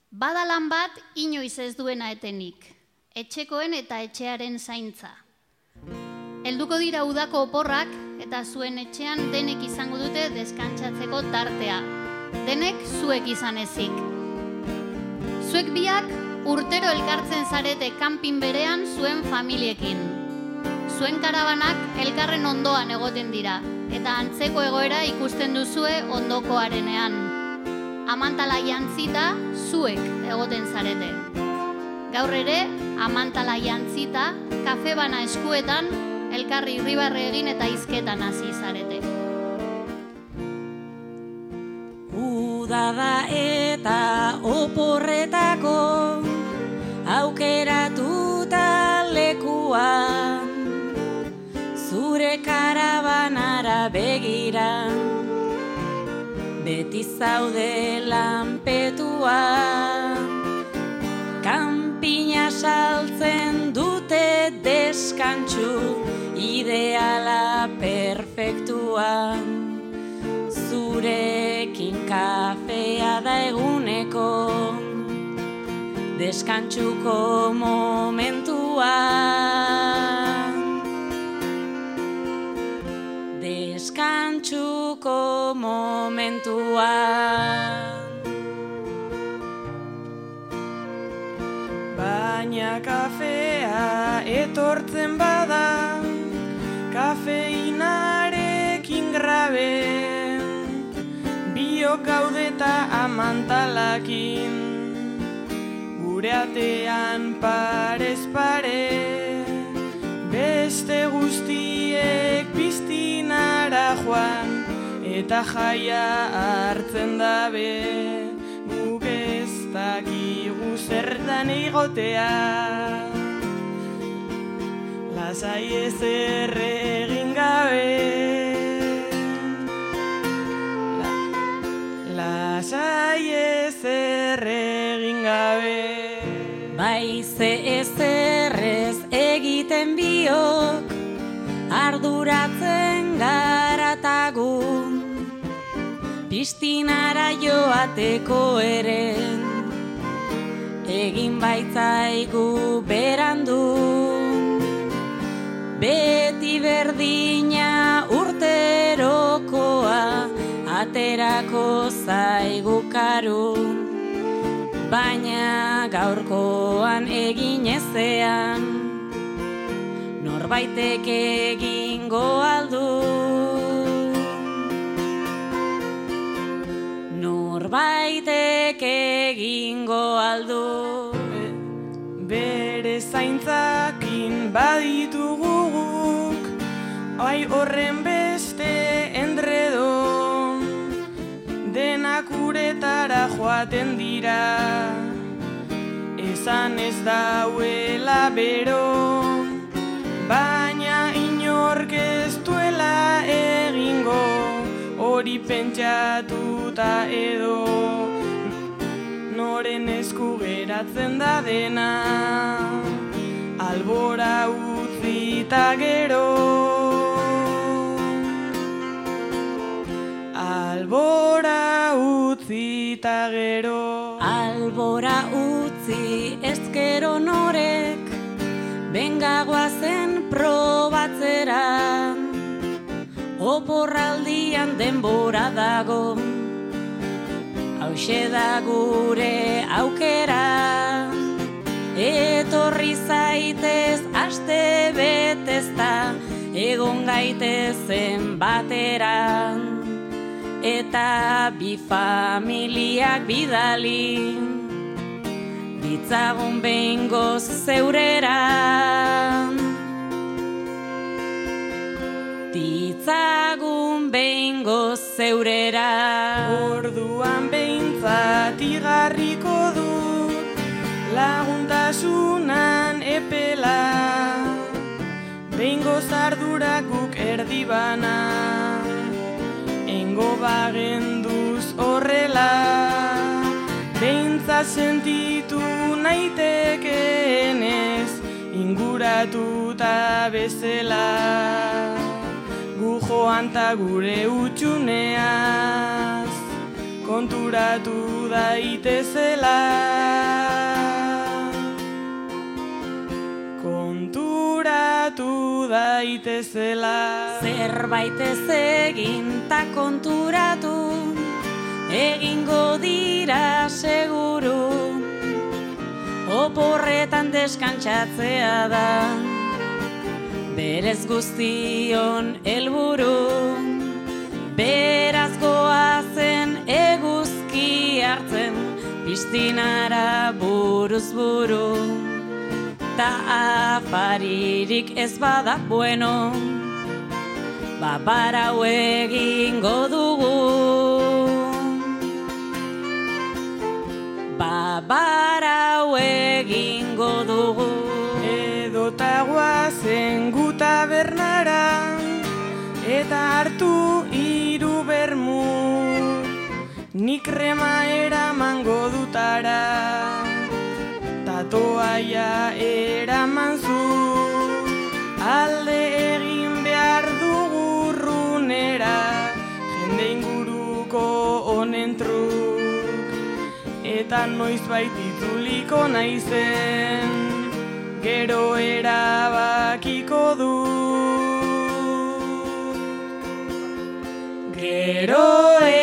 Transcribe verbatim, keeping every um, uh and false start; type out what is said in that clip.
Bada lan bat inoiz ez duena etenik, etxekoen eta etxearen zaintza. Helduko dira udako oporrak eta zuen etxean denek izango dute deskantsatzeko tartea. Denek zuek izan ezik. Zuek biak urtero elkartzen zarete kanpin berean zuen familiekin. Zuen karabanak elkarren ondoan egoten dira, eta antzeko egoera ikusten duzue ondokoarenean. Amantala jantzita zuek egoten zarete. Gaur ere, amantala jantzita, kafe bana eskuetan, elkarri irribarre egin eta hizketan hasi zarete. Uda da eta oporretako aukeratuta lekuan, zure karabanara begira, beti zaude lanpetua. Kanpina saltzen dute deskantsu, ideala perfektua. Zurekin kafea da eguneko, deskantsuko momentua. Deskantsuko momentua. Baina kafea etortzen bada, kafeinarekin grabe, biok gaudeta amantalakin, gure atean parez pare, beste guztiek piztinara joan, eta jaia hartzen dabe, guk ez dakigu zertan egotea. Lasai ezer egin gabe, La, lasai ezer egin gabe. Baize ezerrez egiten biok, arduratzen garatagun, pistinara joateko eren, egin baitzaigu berandu. Beti berdina urterokoa, aterako zaigu karu, baina gaurkoan egin ezean, norbaitek egingo aldu. Norbaitek egingo aldu. Bere zaintzakin baditugu guk, ai horren beste enredo, denak uretara joaten dira, esan ez dauela bero, baina inork ez duela egingo, hori pentsatuta edo, noren esku geratzen da dena, albora utzita gero. Albora utzita gero. Albora utzi ezkero norek, bengagoazen probatzera, oporraldian denbora dago, hauxe da gure aukera, etorri zaitez aste betezta, egon gaitezen batera, eta bi familiak bidali, ditzagun behingoz zeurera. Ditzagun behingoz zeurera. Orduan behintzat igarriko dut, laguntasunan epela, behingoz ardurak guk erdibana, engo bagenduz horrela, behintzat sentitu naitekeenez, inguratuta bezala, gu joan ta gure utxuneaz, konturatu daitezela. daitezela. Zerbait ez egin ta konturatu, egingo dira seguru, oporretan deskantsatzea da, berez guztion helburu, beraz goazen eguzki hartzen, pistinara buruz buru, ta afaririk ez bada bueno, babarau egingo dugu. Babarau egingo dugu. Edota guazen gu tabernara, eta hartu hiru bermu, nik krema eramango dutara, ta toaia eraman zu, alde egin behar dugu runera, jende inguruko honen truk, eta noiz baitituliko naizen, gero erabakiko du. Gero